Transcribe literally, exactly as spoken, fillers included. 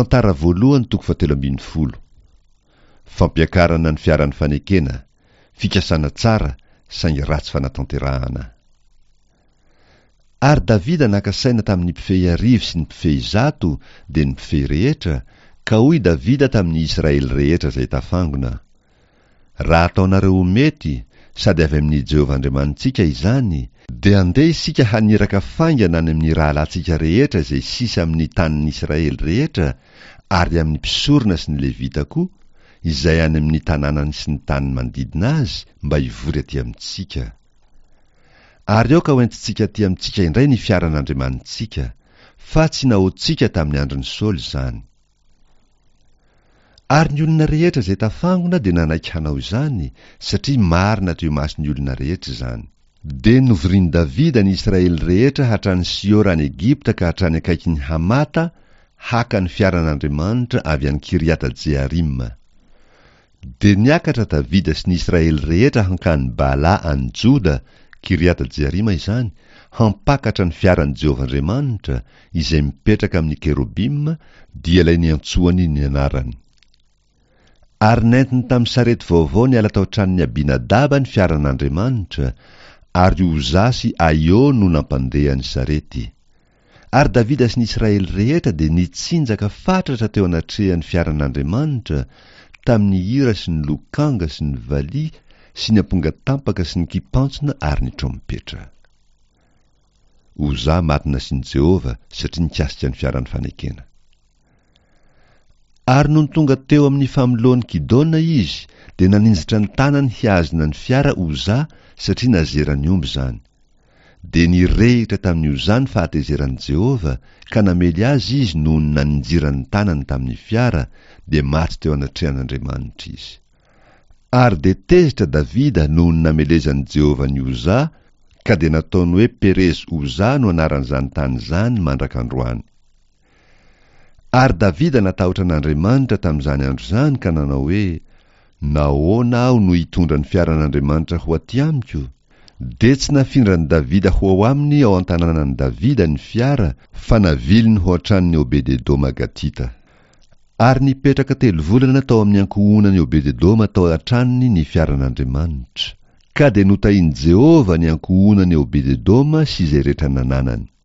Tantara voalohany toko fahatelo ambin'ny folo. Fampiakarana ny fiaran'ny fanekena, fikasana tsara, saingy ratsy fanatanterahana. Ary Davida naka saina tamin'ny mpifehy arivo sy ny mpifehy zato dia ny mpifehy rehetra, ka hoy Davida tamin'ny Israely rehetra zay tafangona: raha ataonareo mety sady avy amin'ny Jehovah Andriamanitsika izany, dia andeha isika haniraka faingana any amin'ny rahalatsika rehetra zay sisa amin'ny tanin'ny Israely rehetra, ary amin'ny mpisorona sy ny Levita koa, izay any amin'ny tanànany sy ny tany manodidina azy, mba hivory aty amintsika. Ary ao ka hoentintsika aty amintsika indray ny fiaran'Andriamanitsika, fa tsy nahoantsika tamin'ny andron'ny Saoly izany. Ary ny olona rehetra zay tafangona dia nanaiky hanao izany, satria marina teo mason'ny olona rehetra izany. Dia novorian'i Davida ny Israely rehetra hatrany Siora any Egipta ka hatrany akaikin'ny Hamata, haka ny fiaran'Andriamanitra avy any Kiriata Jearim. Dia niakatra Davida sy ny Israely rehetra hankany Bala any Joda, Kiriata Jearima izany, hampakatra ny fiaran'i Jehovah Andriamanitra, izay mipetraka amin'ny kerubim, dia ilay niantsoany ny anarany. Ary nentiny tamin'ny sarety vaovao niala tao tranon'ny Abinadaba ny fiaran'Andriamanitra, ary Uza sy Aio no nampandeha ny sarety. Ary Davida sy ny Israely rehetra dia nitsinjaka fatratra teo anatrehan'ny fiaran'Andriamanitra, tamin'ny hira sy ny lokanga sy ny vali sy ny amponga tampaka sy ny kipantsona ary ny trompetra. Uza maty nasian'i Jehovah satria nikasika ny fiaran'ny fanekena. Ary noho ny tonga teo amin'ny famoloan'ny Kidona izy, dia naninjitra ny tanany hiazona ny fiara Uza satria nazera ny omby izany. Dia nirehitra tamin'ny Uza ny fahatezeran'i Jehovah, ka namely azy izy noho ny naninjirany tanany tamin'ny fiara, dia maty teo anatrehan'Andriamanitra izy. Ary dia tezitra Davida noho ny namelezan'i Jehovah ny Uza, ka dia nataony hoe Perez Uza no anaran'izany tany izany mandrak'androany. Ary Davida natahotra an'Andriamanitra tamin'izany andro izany ka nanao hoe: nahoana aho no hitondra ny fiaran'Andriamanitra ho aty amiko? Dia tsy nafindrany Davida ho ao aminy ao an-tanànan'i Davida ny fiara, fa naviliny ho atran'ny Obed-Edoma Gatita. Ary nipetraka telo volana tao amin'ny ankohonan'i Obed-Edoma tao an-tranony ny fiaran'Andriamanitra. Ka dia notahian'i Jehovah ny ankohonan'i Obed-Edoma sy izay rehetra nananany.